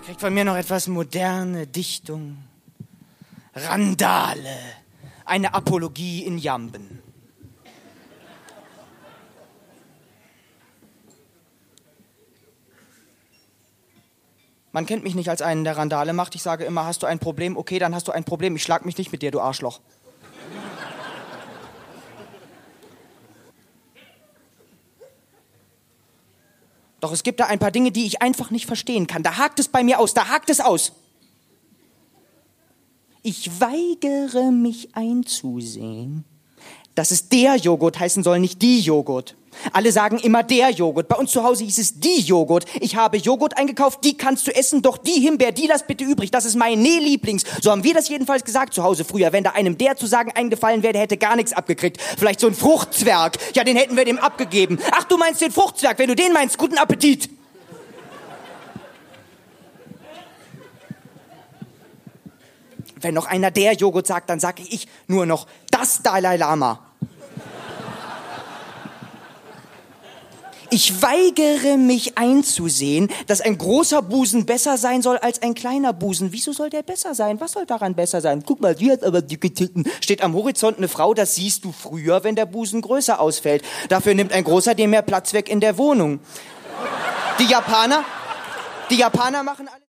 Kriegt von mir noch etwas moderne Dichtung. Randale. Eine Apologie in Jamben. Man kennt mich nicht als einen, der Randale macht. Ich sage immer, hast du ein Problem? Okay, dann hast du ein Problem. Ich schlag mich nicht mit dir, du Arschloch. Doch es gibt da ein paar Dinge, die ich einfach nicht verstehen kann. Da hakt es bei mir aus, da hakt es aus. Ich weigere mich einzusehen, dass es der Joghurt heißen soll, nicht die Joghurt. Alle sagen immer der Joghurt. Bei uns zu Hause hieß es die Joghurt. Ich habe Joghurt eingekauft, die kannst du essen, doch die Himbeer, die lass bitte übrig. Das ist mein Lieblings. So haben wir das jedenfalls gesagt zu Hause früher. Wenn da einem der zu sagen eingefallen wäre, der hätte gar nichts abgekriegt. Vielleicht so ein Fruchtzwerg. Ja, den hätten wir dem abgegeben. Ach, du meinst den Fruchtzwerg. Wenn du den meinst, guten Appetit. Wenn noch einer der Joghurt sagt, dann sage ich nur noch das Dalai Lama. Ich weigere mich einzusehen, dass ein großer Busen besser sein soll als ein kleiner Busen. Wieso soll der besser sein? Was soll daran besser sein? Guck mal, die hat aber dicke Titten. Steht am Horizont eine Frau, das siehst du früher, wenn der Busen größer ausfällt. Dafür nimmt ein großer dem mehr Platz weg in der Wohnung. Die Japaner machen alles...